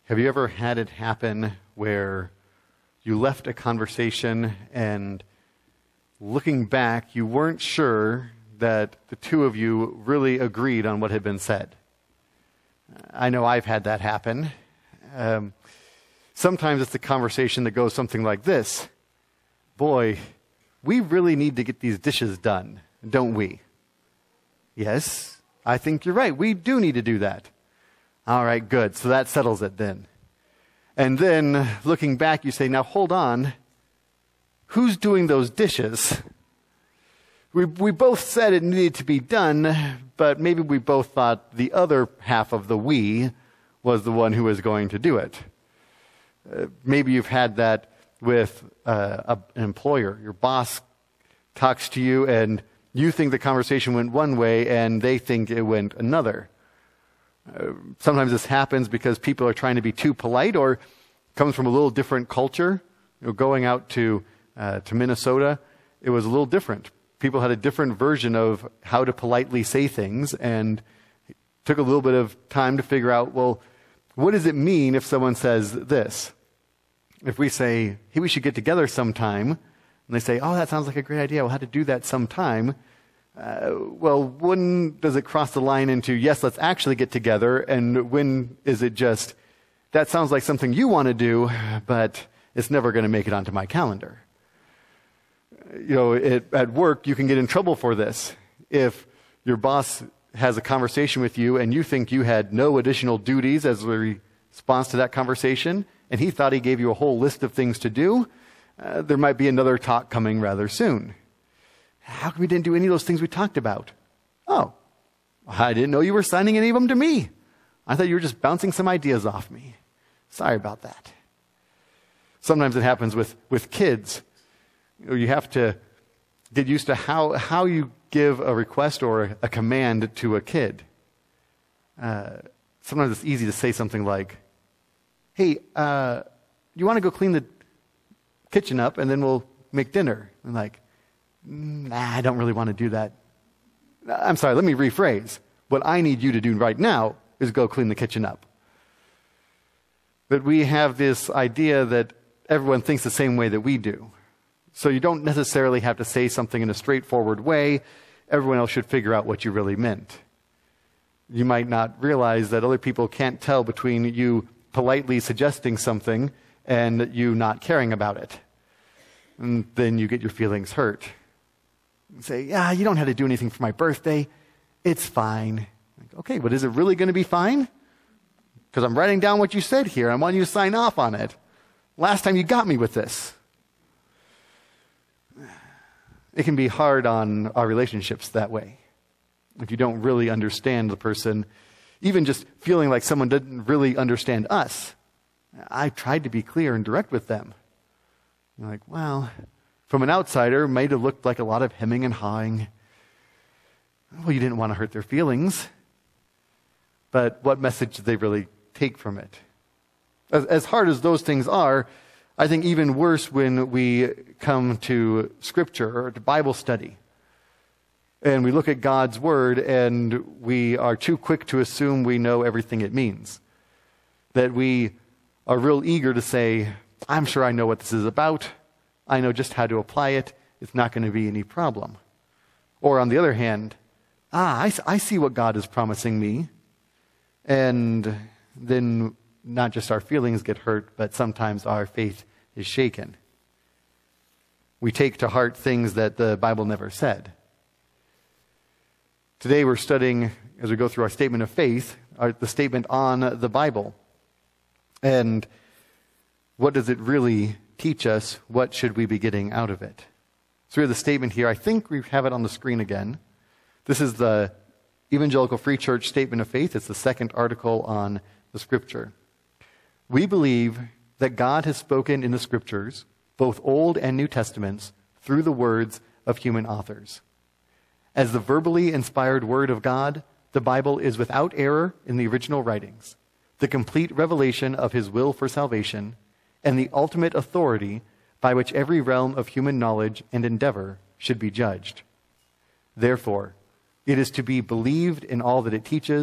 Have you ever had it happen where you left a conversation and looking back, you weren't sure that the two of you really agreed on what had been said? I know I've had that happen. Sometimes it's a conversation that goes something like this. Boy, we really need to get these dishes done, don't we? Yes, I think you're right. We do need to do that. All right, good. So that settles it then. And then looking back, you say, now hold on. Who's doing those dishes? We both said it needed to be done, but maybe we both thought the other half of the we was the one who was going to do it. Maybe you've had that with an employer. Your boss talks to you and you think the conversation went one way and they think it went another. Sometimes this happens because people are trying to be too polite or comes from a little different culture. Going out to Minnesota, it was a little different. People had a different version of how to politely say things, and it took a little bit of time to figure out, well, what does it mean if someone says this? If we say, hey, we should get together sometime, and they say, oh, that sounds like a great idea, we'll have to do that sometime. Well, when does it cross the line into, yes, let's actually get together, and when is it just, that sounds like something you want to do, but it's never going to make it onto my calendar? At work, you can get in trouble for this. If your boss has a conversation with you and you think you had no additional duties as a response to that conversation, and he thought he gave you a whole list of things to do, there might be another talk coming rather soon. How come we didn't do any of those things we talked about? Oh, I didn't know you were signing any of them to me. I thought you were just bouncing some ideas off me. Sorry about that. Sometimes it happens with kids. You have to get used to how you give a request or a command to a kid. Sometimes it's easy to say something like, hey, you want to go clean the kitchen up and then we'll make dinner? And like, nah, I don't really want to do that. I'm sorry, let me rephrase. What I need you to do right now is go clean the kitchen up. But we have this idea that everyone thinks the same way that we do. So you don't necessarily have to say something in a straightforward way. Everyone else should figure out what you really meant. You might not realize that other people can't tell between you politely suggesting something and you not caring about it. And then you get your feelings hurt. You say, yeah, you don't have to do anything for my birthday. It's fine. Okay, but is it really going to be fine? Because I'm writing down what you said here. I want you to sign off on it. Last time you got me with this. It can be hard on our relationships that way. If you don't really understand the person, even just feeling like someone didn't really understand us. I tried to be clear and direct with them. You're like, well, from an outsider, it might have looked like a lot of hemming and hawing. Well, you didn't want to hurt their feelings. But what message did they really take from it? As hard as those things are, I think even worse when we come to Scripture or to Bible study. And we look at God's Word and we are too quick to assume we know everything it means. That we are real eager to say, I'm sure I know what this is about. I know just how to apply it. It's not going to be any problem. Or on the other hand, I see what God is promising me. And then not just our feelings get hurt, but sometimes our faith is shaken. We take to heart things that the Bible never said. Today we're studying, as we go through our statement of faith, the statement on the Bible. And what does it really teach us? What should we be getting out of it? So we have the statement here. I think we have it on the screen again. This is the Evangelical Free Church Statement of Faith. It's the second article on the Scripture. We believe that God has spoken in the Scriptures, both Old and New Testaments, through the words of human authors. As the verbally inspired Word of God, the Bible is without error in the original writings, the complete revelation of His will for salvation, and the ultimate authority by which every realm of human knowledge and endeavor should be judged. Therefore, it is to be believed in all that it teaches,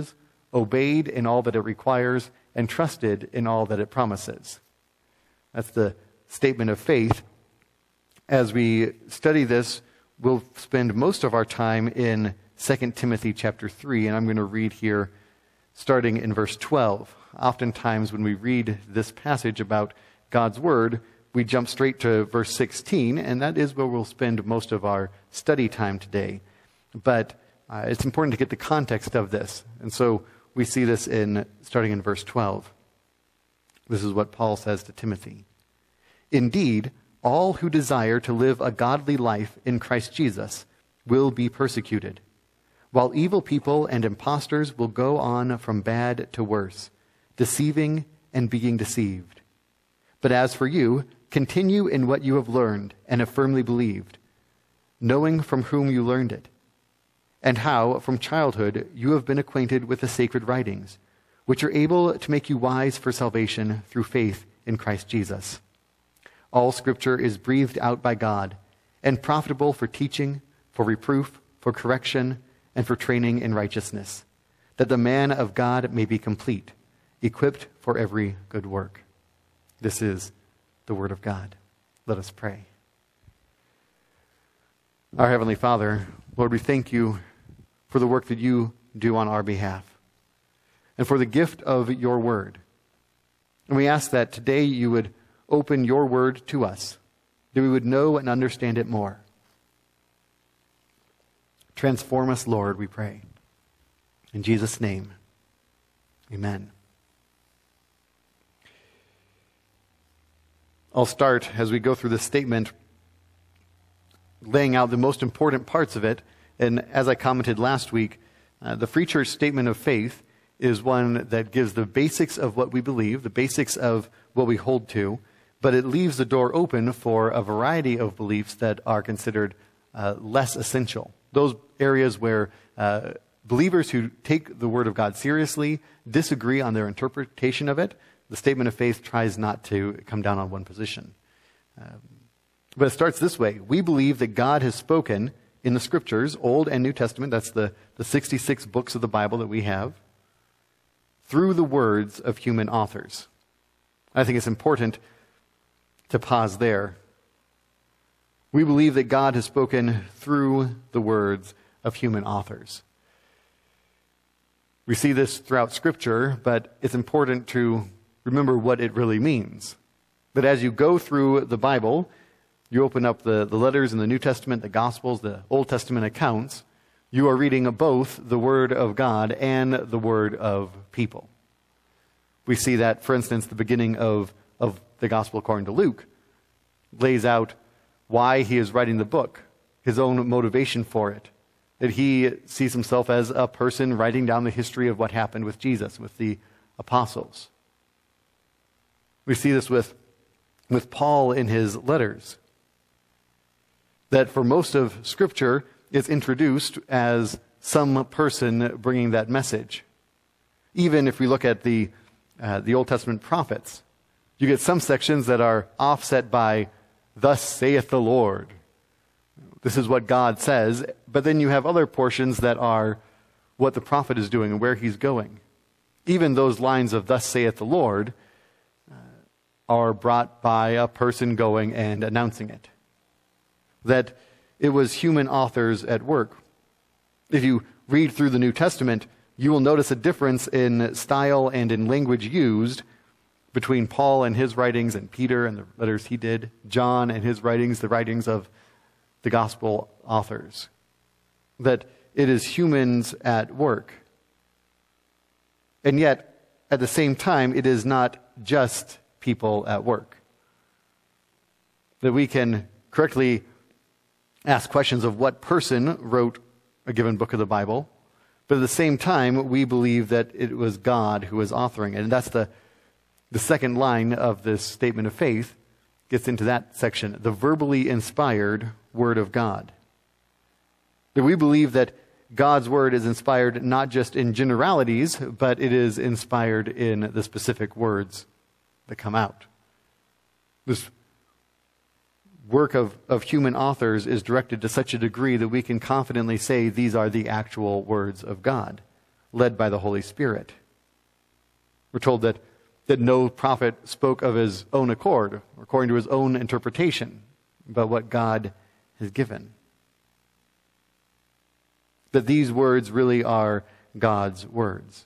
obeyed in all that it requires, and trusted in all that it promises. That's the statement of faith. As we study this, we'll spend most of our time in 2 Timothy chapter 3, and I'm going to read here starting in verse 12. Oftentimes when we read this passage about God's Word, we jump straight to verse 16, and that is where we'll spend most of our study time today. But it's important to get the context of this. And so we see this starting in verse 12. This is what Paul says to Timothy. Indeed, all who desire to live a godly life in Christ Jesus will be persecuted, while evil people and impostors will go on from bad to worse, deceiving and being deceived. But as for you, continue in what you have learned and have firmly believed, knowing from whom you learned it, and how, from childhood, you have been acquainted with the sacred writings, which are able to make you wise for salvation through faith in Christ Jesus. All Scripture is breathed out by God and profitable for teaching, for reproof, for correction, and for training in righteousness, that the man of God may be complete, equipped for every good work. This is the Word of God. Let us pray. Our Heavenly Father, Lord, we thank you for the work that you do on our behalf and for the gift of your Word. And we ask that today you would open your Word to us, that we would know and understand it more. Transform us, Lord, we pray. In Jesus' name, amen. I'll start, as we go through this statement, laying out the most important parts of it. And as I commented last week, the Free Church Statement of Faith is one that gives the basics of what we believe, the basics of what we hold to, but it leaves the door open for a variety of beliefs that are considered less essential. Those areas where believers who take the Word of God seriously disagree on their interpretation of it, the Statement of Faith tries not to come down on one position. But it starts this way. We believe that God has spoken in the Scriptures, Old and New Testament, that's the 66 books of the Bible that we have, through the words of human authors. I think it's important to pause there. We believe that God has spoken through the words of human authors. We see this throughout Scripture, but it's important to remember what it really means. That as you go through the Bible, you open up the letters in the New Testament, the Gospels, the Old Testament accounts, you are reading both the Word of God and the Word of people. We see that, for instance, the beginning of the Gospel according to Luke lays out why he is writing the book, his own motivation for it, that he sees himself as a person writing down the history of what happened with Jesus, with the apostles. We see this with Paul in his letters, that for most of Scripture is introduced as some person bringing that message. Even if we look at the Old Testament prophets, you get some sections that are offset by, "Thus saith the Lord." This is what God says. But then you have other portions that are what the prophet is doing and where he's going. Even those lines of "Thus saith the Lord" are brought by a person going and announcing it. That it was human authors at work. If you read through the New Testament, you will notice a difference in style and in language used between Paul and his writings and Peter and the letters he did, John and his writings, the writings of the gospel authors. That it is humans at work. And yet, at the same time, it is not just people at work. That we can correctly ask questions of what person wrote a given book of the Bible, but at the same time, we believe that it was God who was authoring it. And that's the second line of this statement of faith, gets into that section, the verbally inspired Word of God. That we believe that God's Word is inspired not just in generalities, but it is inspired in the specific words that come out. This work of human authors is directed to such a degree that we can confidently say these are the actual words of God. led by the Holy Spirit. We're told that no prophet spoke of his own accord, or according to his own interpretation, but what God has given. That these words really are God's words.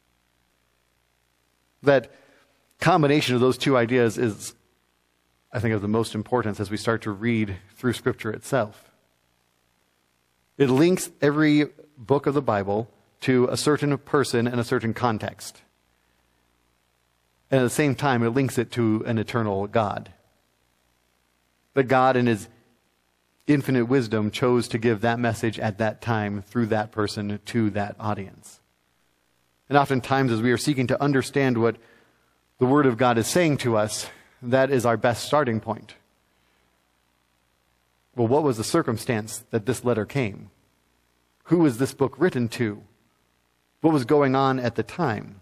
That combination of those two ideas is, I think, of the most importance as we start to read through Scripture itself. It links every book of the Bible to a certain person and a certain context. And at the same time, it links it to an eternal God. That God, in his infinite wisdom, chose to give that message at that time through that person to that audience. And oftentimes, as we are seeking to understand what the Word of God is saying to us, that is our best starting point. Well, what was the circumstance that this letter came? Who was this book written to? What was going on at the time?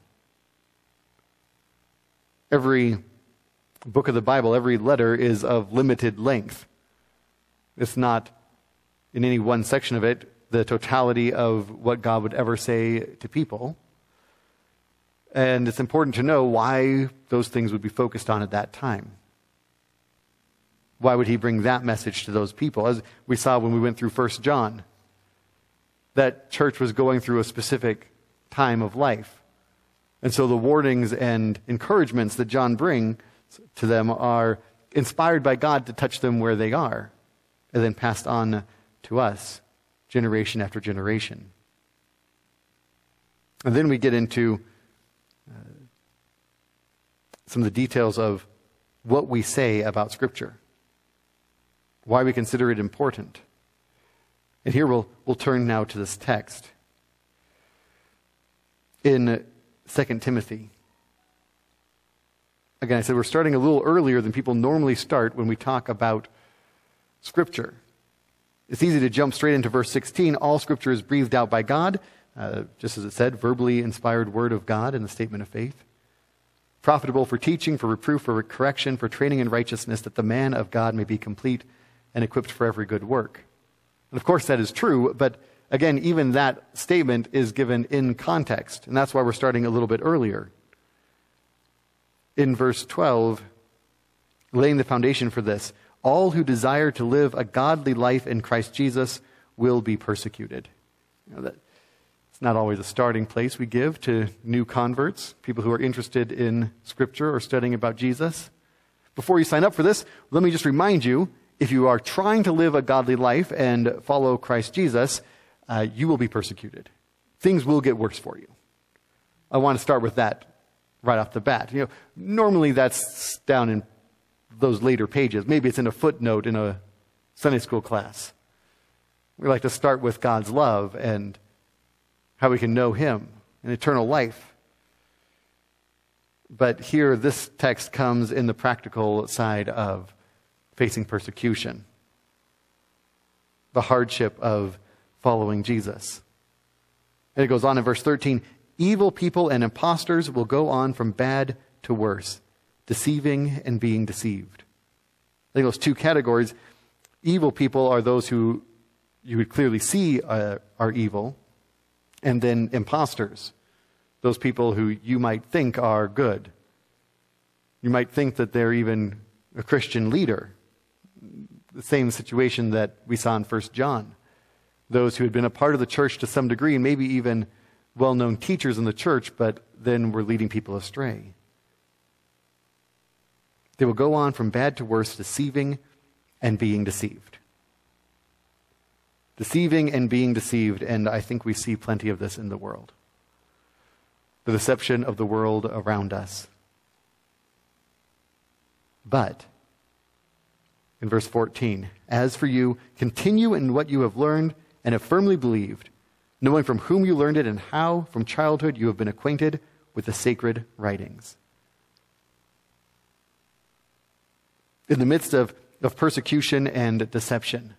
Every book of the Bible, every letter is of limited length. It's not, in any one section of it, the totality of what God would ever say to people. And it's important to know why those things would be focused on at that time. Why would he bring that message to those people? As we saw when we went through 1 John, that church was going through a specific time of life. And so the warnings and encouragements that John brings to them are inspired by God to touch them where they are, and then passed on to us, generation after generation. And then we get into some of the details of what we say about Scripture, why we consider it important. And here we'll turn now to this text. In 2 Timothy. Again, I said we're starting a little earlier than people normally start when we talk about Scripture. It's easy to jump straight into verse 16. All Scripture is breathed out by God, just as it said, verbally inspired word of God in the statement of faith. Profitable for teaching, for reproof, for correction, for training in righteousness, that the man of God may be complete and equipped for every good work. And of course that is true, but again, even that statement is given in context, and that's why we're starting a little bit earlier. In verse 12, laying the foundation for this, all who desire to live a godly life in Christ Jesus will be persecuted. It's not always a starting place we give to new converts, people who are interested in Scripture or studying about Jesus. Before you sign up for this, let me just remind you, if you are trying to live a godly life and follow Christ Jesus, you will be persecuted. Things will get worse for you. I want to start with that right off the bat. Normally that's down in those later pages. Maybe it's in a footnote in a Sunday school class. We like to start with God's love and how we can know Him and eternal life. But here, this text comes in the practical side of facing persecution, the hardship of following Jesus. And it goes on in verse 13, evil people and impostors will go on from bad to worse, deceiving and being deceived. I think those two categories, evil people are those who you would clearly see are evil, and then impostors, those people who you might think are good. You might think that they're even a Christian leader. The same situation that we saw in 1 John. Those who had been a part of the church to some degree, and maybe even well-known teachers in the church, but then were leading people astray. They will go on from bad to worse, deceiving and being deceived. Deceiving and being deceived, and I think we see plenty of this in the world. The deception of the world around us. But, in verse 14, as for you, continue in what you have learned and have firmly believed, knowing from whom you learned it and how from childhood you have been acquainted with the sacred writings. In the midst of persecution and deception,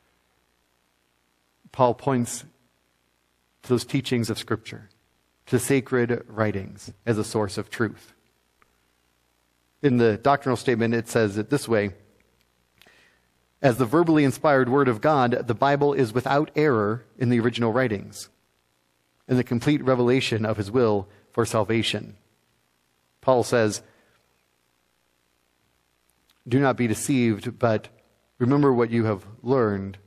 Paul points to those teachings of Scripture, to sacred writings as a source of truth. In the doctrinal statement, it says it this way: as the verbally inspired Word of God, the Bible is without error in the original writings. and the complete revelation of his will for salvation. Paul says, "Do not be deceived, but remember what you have learned,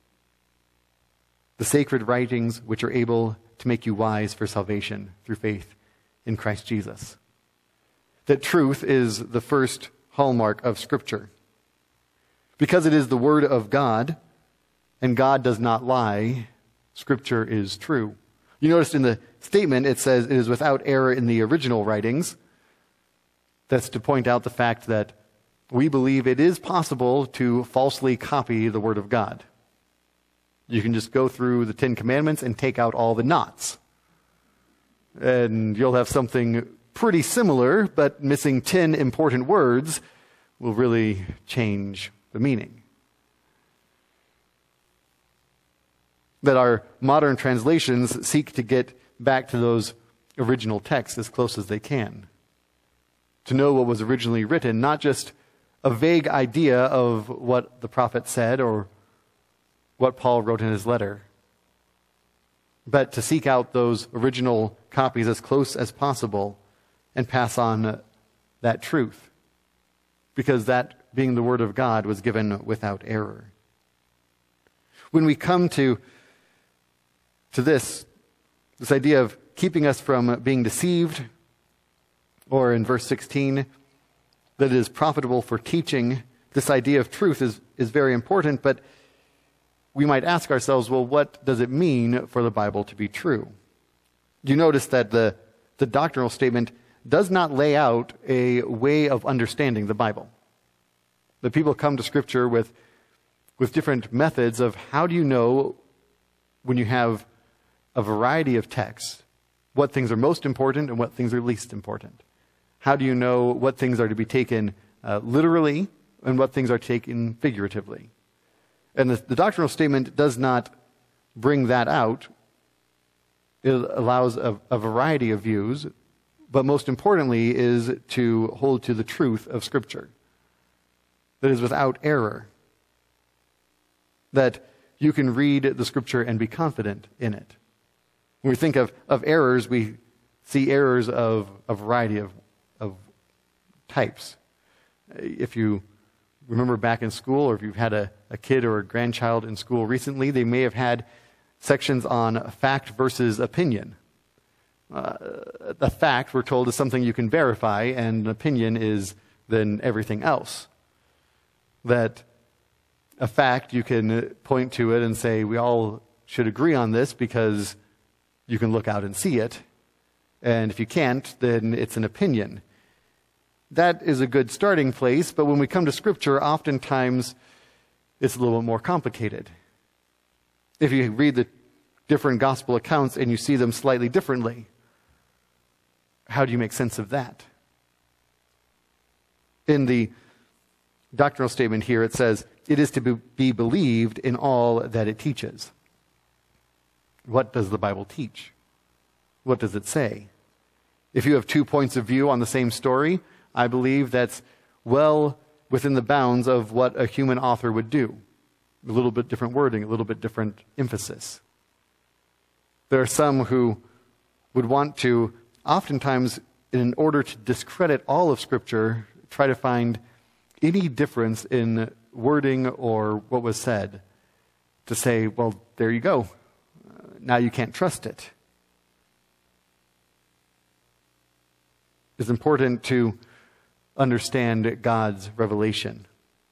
the sacred writings which are able to make you wise for salvation through faith in Christ Jesus." That truth is the first hallmark of Scripture. Because it is the Word of God, and God does not lie, Scripture is true. You notice in the statement it says it is without error in the original writings. That's to point out the fact that we believe it is possible to falsely copy the Word of God. You can just go through the 10 Commandments and take out all the knots. And you'll have something pretty similar, but missing 10 important words will really change the meaning. That our modern translations seek to get back to those original texts as close as they can. To know what was originally written, not just a vague idea of what the prophet said or what Paul wrote in his letter, but to seek out those original copies as close as possible and pass on that truth, because that, being the Word of God, was given without error. When we come to this idea of keeping us from being deceived, or in verse 16, that it is profitable for teaching, this idea of truth is very important, but we might ask ourselves, well, what does it mean for the Bible to be true? You notice that the doctrinal statement does not lay out a way of understanding the Bible. The people come to Scripture with different methods of how do you know, when you have a variety of texts, what things are most important and what things are least important. How do you know what things are to be taken literally and what things are taken figuratively? And the doctrinal statement does not bring that out. It allows a variety of views, but most importantly is to hold to the truth of Scripture. That is without error. That you can read the Scripture and be confident in it. When we think of errors, we see errors of a variety of types. If you remember back in school, or if you've had a kid or a grandchild in school recently, they may have had sections on fact versus opinion. A fact, we're told, is something you can verify, and an opinion is then everything else. That a fact, you can point to it and say, we all should agree on this because you can look out and see it. And if you can't, then it's an opinion. That is a good starting place, but when we come to Scripture, oftentimes it's a little bit more complicated. If you read the different gospel accounts and you see them slightly differently, how do you make sense of that? In the doctrinal statement here, it says, it is to be believed in all that it teaches. What does the Bible teach? What does it say? If you have 2 points of view on the same story, I believe that's well within the bounds of what a human author would do. A little bit different wording, a little bit different emphasis. There are some who would want to, oftentimes, in order to discredit all of Scripture, try to find any difference in wording or what was said to say, well, there you go. Now you can't trust it. It's important to understand God's revelation,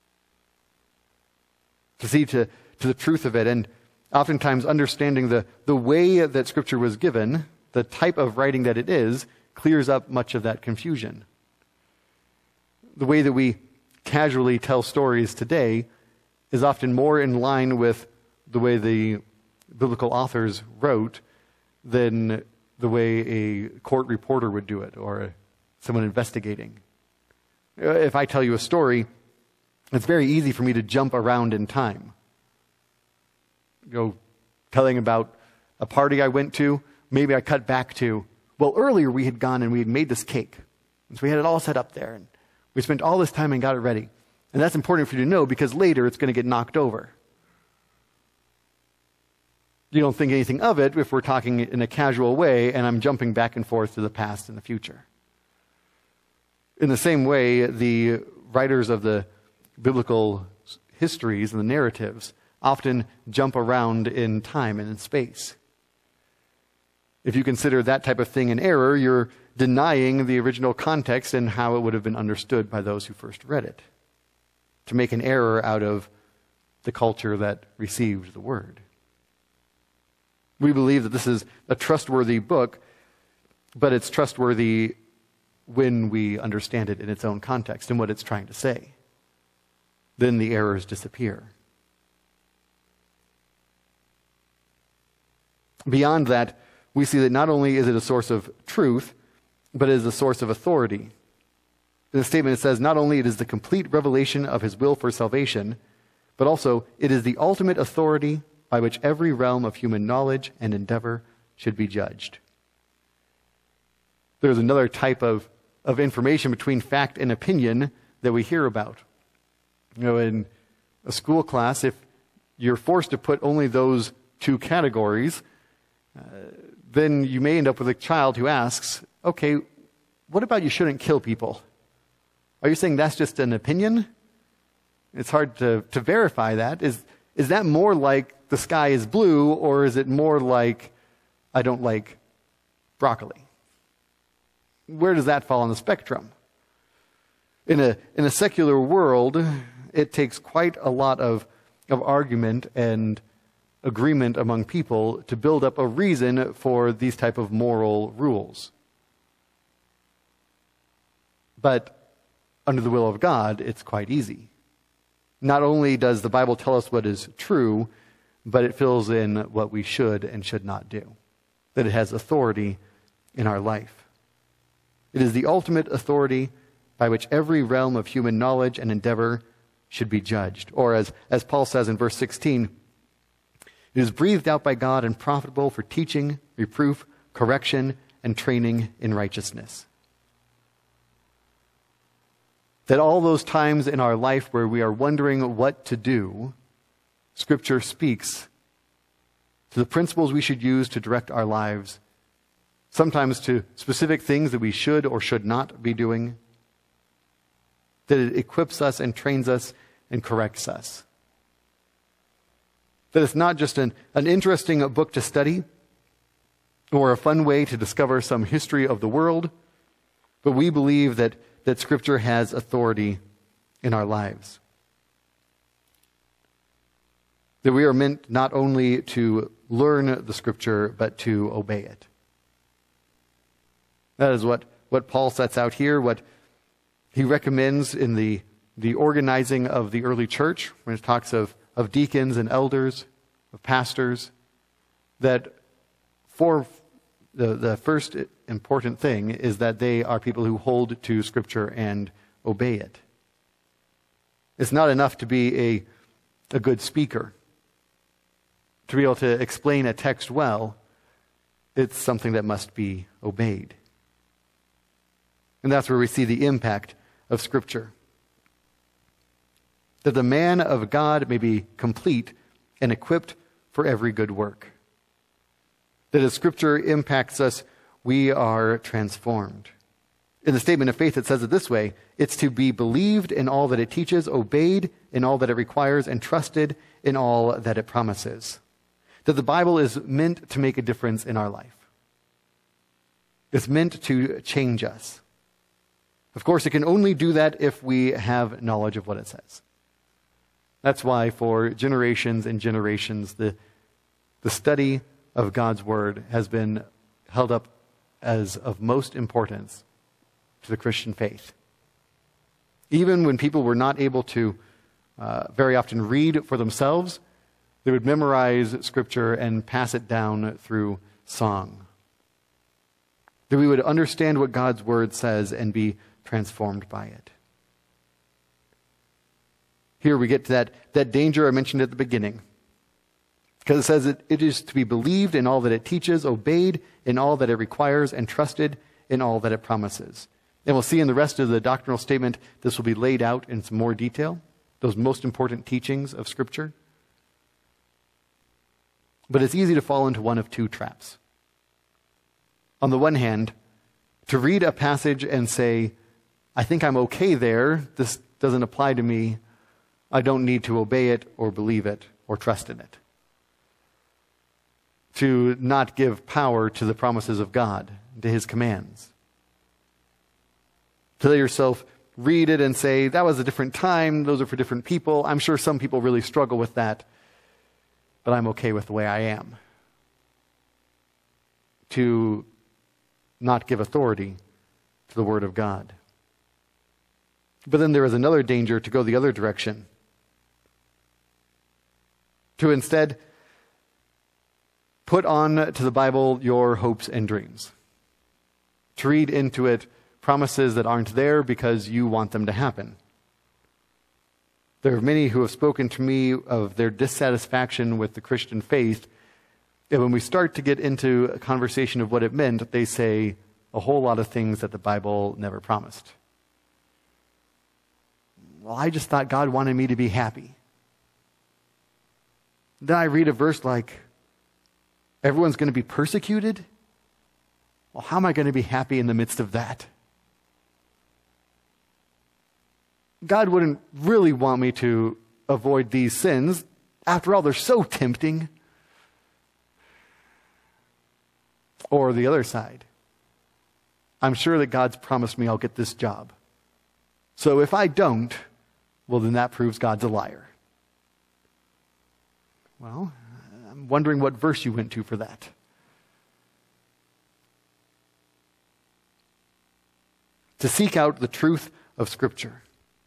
to see to the truth of it, and oftentimes understanding the way that Scripture was given, the type of writing that it is, clears up much of that confusion. The way that we casually tell stories today is often more in line with the way the biblical authors wrote than the way a court reporter would do it, or someone investigating. If I tell you a story, it's very easy for me to jump around in time. Telling about a party I went to, maybe I cut back to, well, earlier we had gone and we had made this cake. And so we had it all set up there, and we spent all this time and got it ready. And that's important for you to know because later it's going to get knocked over. You don't think anything of it if we're talking in a casual way and I'm jumping back and forth to the past and the future. In the same way, the writers of the biblical histories and the narratives often jump around in time and in space. If you consider that type of thing an error, you're denying the original context and how it would have been understood by those who first read it. To make an error out of the culture that received the word. We believe that this is a trustworthy book, but it's trustworthy when we understand it in its own context and what it's trying to say. Then the errors disappear. Beyond that, we see that not only is it a source of truth, but it is a source of authority. In the statement it says, not only it is the complete revelation of his will for salvation, but also it is the ultimate authority by which every realm of human knowledge and endeavor should be judged. There's another type of information between fact and opinion that we hear about. In a school class, if you're forced to put only those two categories, then you may end up with a child who asks, okay, what about you shouldn't kill people? Are you saying that's just an opinion? It's hard to verify that. Is that more like the sky is blue, or is it more like I don't like broccoli? Where does that fall on the spectrum? In a secular world, it takes quite a lot of argument and agreement among people to build up a reason for these type of moral rules. But under the will of God, it's quite easy. Not only does the Bible tell us what is true, but it fills in what we should and should not do. That it has authority in our life. It is the ultimate authority by which every realm of human knowledge and endeavor should be judged. Or as Paul says in verse 16, it is breathed out by God and profitable for teaching, reproof, correction, and training in righteousness. That all those times in our life where we are wondering what to do, Scripture speaks to the principles we should use to direct our lives, sometimes to specific things that we should or should not be doing, that it equips us and trains us and corrects us. That it's not just an interesting book to study or a fun way to discover some history of the world, but we believe that Scripture has authority in our lives. That we are meant not only to learn the Scripture, but to obey it. That is what Paul sets out here, what he recommends in the organizing of the early church, when it talks of deacons and elders, of pastors, that for the first important thing is that they are people who hold to Scripture and obey it. It's not enough to be a good speaker, to be able to explain a text well. It's something that must be obeyed. And that's where we see the impact of Scripture. That the man of God may be complete and equipped for every good work. That as Scripture impacts us, we are transformed. In the statement of faith, it says it this way: it's to be believed in all that it teaches, obeyed in all that it requires, and trusted in all that it promises. That the Bible is meant to make a difference in our life. It's meant to change us. Of course, it can only do that if we have knowledge of what it says. That's why for generations and generations, the study of God's Word has been held up as of most importance to the Christian faith. Even when people were not able to very often read for themselves, they would memorize Scripture and pass it down through song. That we would understand what God's Word says and be transformed by it. Here we get to that danger I mentioned at the beginning. Because it says it is to be believed in all that it teaches, obeyed in all that it requires, and trusted in all that it promises. And we'll see in the rest of the doctrinal statement, this will be laid out in some more detail, those most important teachings of Scripture. But it's easy to fall into one of two traps. On the one hand, to read a passage and say, I think I'm okay there, this doesn't apply to me, I don't need to obey it or believe it or trust in it. To not give power to the promises of God, to his commands. To let yourself read it and say, that was a different time, those are for different people. I'm sure some people really struggle with that, but I'm okay with the way I am. To not give authority to the Word of God. But then there is another danger to go the other direction. To instead put on to the Bible your hopes and dreams. To read into it promises that aren't there because you want them to happen. There are many who have spoken to me of their dissatisfaction with the Christian faith, and when we start to get into a conversation of what it meant, they say a whole lot of things that the Bible never promised. Well, I just thought God wanted me to be happy. Then I read a verse like, everyone's going to be persecuted? Well, how am I going to be happy in the midst of that? God wouldn't really want me to avoid these sins. After all, they're so tempting. Or the other side. I'm sure that God's promised me I'll get this job. So if I don't, well, then that proves God's a liar. Well, I'm wondering what verse you went to for that. To seek out the truth of Scripture.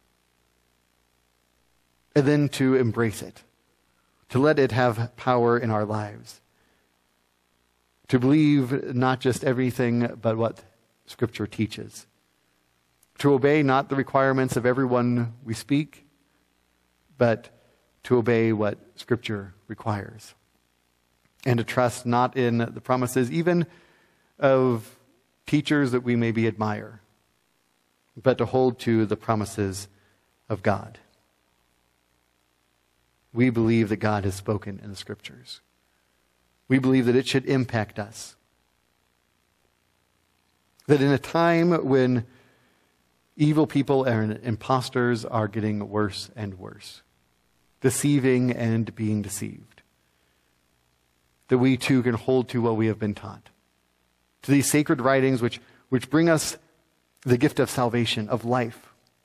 And then to embrace it. To let it have power in our lives. To believe not just everything, but what Scripture teaches. To obey not the requirements of everyone we speak, but to obey what Scripture requires. And to trust not in the promises even of teachers that we maybe admire, but to hold to the promises of God. We believe that God has spoken in the Scriptures. We believe that it should impact us. That in a time when evil people and imposters are getting worse and worse, deceiving and being deceived, that we too can hold to what we have been taught. To these sacred writings which bring us the gift of salvation, of life.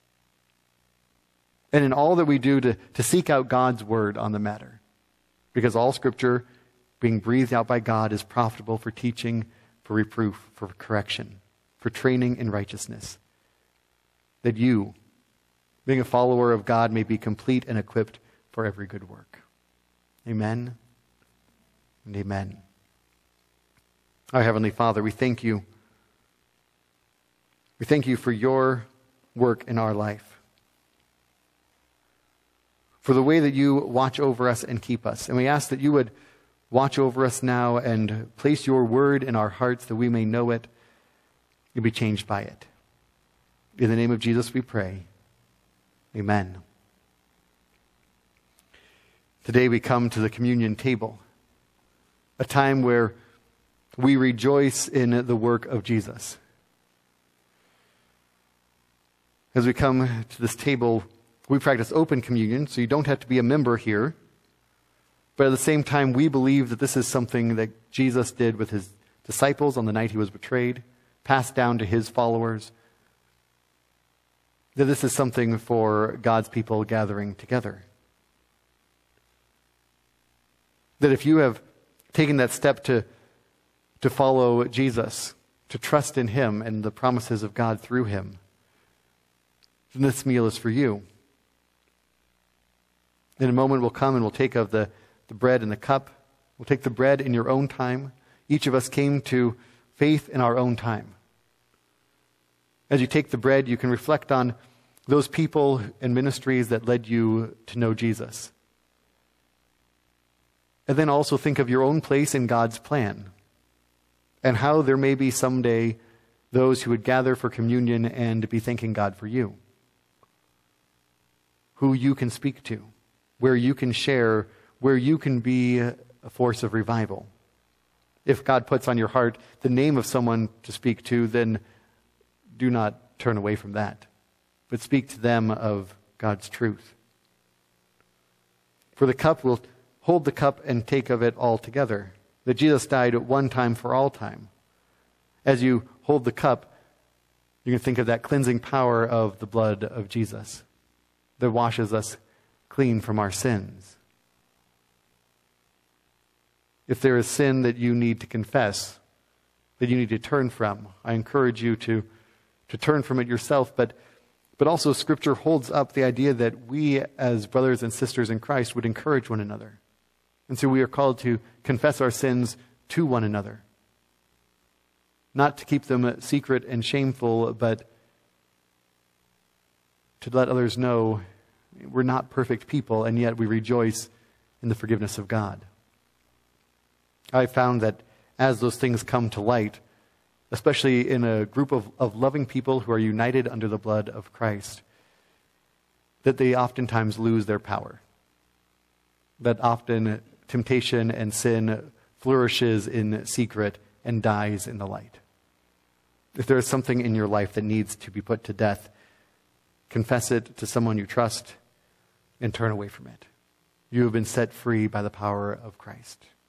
And in all that we do to seek out God's word on the matter. Because all Scripture, being breathed out by God, is profitable for teaching, for reproof, for correction, for training in righteousness. That you, being a follower of God, may be complete and equipped for every good work. Amen and amen. Our Heavenly Father, we thank you. We thank you for your work in our life. For the way that you watch over us and keep us. And we ask that you would watch over us now and place your word in our hearts that we may know it and be changed by it. In the name of Jesus we pray. Amen. Today we come to the communion table, a time where we rejoice in the work of Jesus. As we come to this table, we practice open communion, so you don't have to be a member here. But at the same time, we believe that this is something that Jesus did with his disciples on the night he was betrayed, passed down to his followers. That this is something for God's people gathering together. That if you have taken that step to follow Jesus, to trust in him and the promises of God through him, then this meal is for you. In a moment we'll come and we'll take of the bread and the cup. We'll take the bread in your own time. Each of us came to faith in our own time. As you take the bread, you can reflect on those people and ministries that led you to know Jesus. And then also think of your own place in God's plan and how there may be someday those who would gather for communion and be thanking God for you. Who you can speak to, where you can share, where you can be a force of revival. If God puts on your heart the name of someone to speak to, then do not turn away from that, but speak to them of God's truth. For the cup will hold the cup and take of it all together, that Jesus died at one time for all time. As you hold the cup, you can think of that cleansing power of the blood of Jesus that washes us clean from our sins. If there is sin that you need to confess, that you need to turn from, I encourage you to turn from it yourself, but also Scripture holds up the idea that we as brothers and sisters in Christ would encourage one another. And so we are called to confess our sins to one another. Not to keep them secret and shameful, but to let others know we're not perfect people, and yet we rejoice in the forgiveness of God. I found that as those things come to light, especially in a group of loving people who are united under the blood of Christ, that they oftentimes lose their power. That often temptation and sin flourishes in secret and dies in the light. If there is something in your life that needs to be put to death, confess it to someone you trust and turn away from it. You have been set free by the power of Christ.